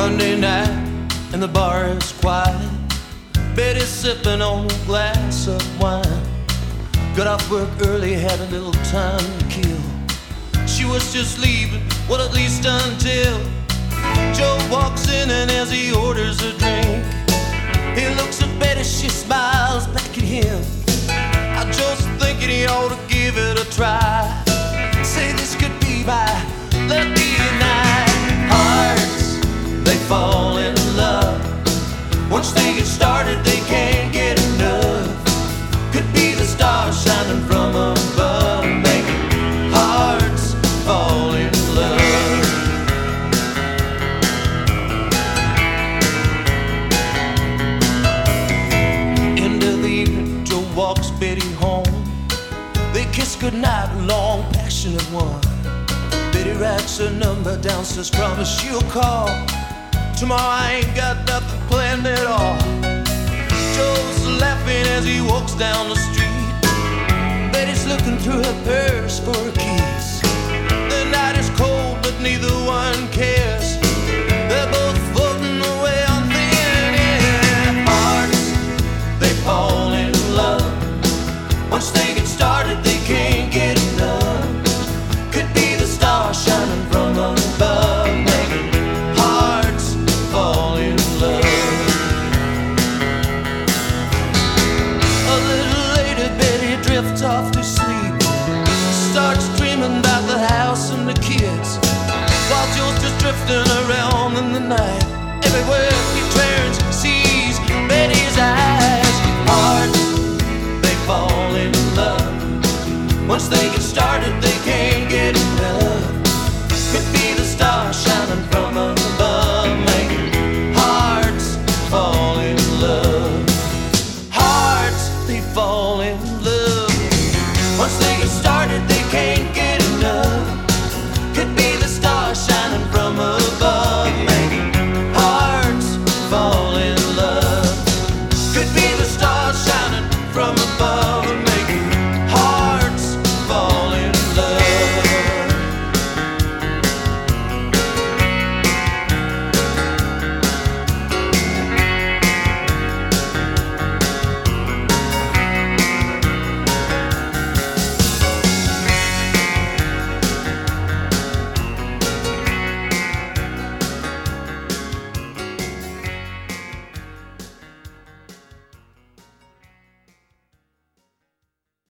Monday night and the bar is quiet. Betty's sipping on a glass of wine. Got off work early, had a little time to kill. She was just leaving, well at least until Joe walks in, and as he orders a drink, he looks at Betty, she smiles back at him. I just thinking he ought to give it a try. Say this could be my lucky night. Hearts, they fall in love. Once they get started, they can't get enough. Could be the stars shining from above, making hearts fall in love. End of the evening, Joe walks Betty home. They kiss goodnight, a long, passionate one. Betty writes her number down, says promise she'll call. Tomorrow I ain't got nothing planned at all. Joe's laughing as he walks down the street. Betty's looking through her purse for a kiss. The night is cold, but neither one cares. They're both floating away on thin air. Hearts, they fall in love. Once they get started, they can't get enough. Could be the stars shining from above, making hearts fall in love. A little later, Betty drifts off to sleep. Starts dreaming about the house and the kids, while Joe's just drifting around in the night. Everywhere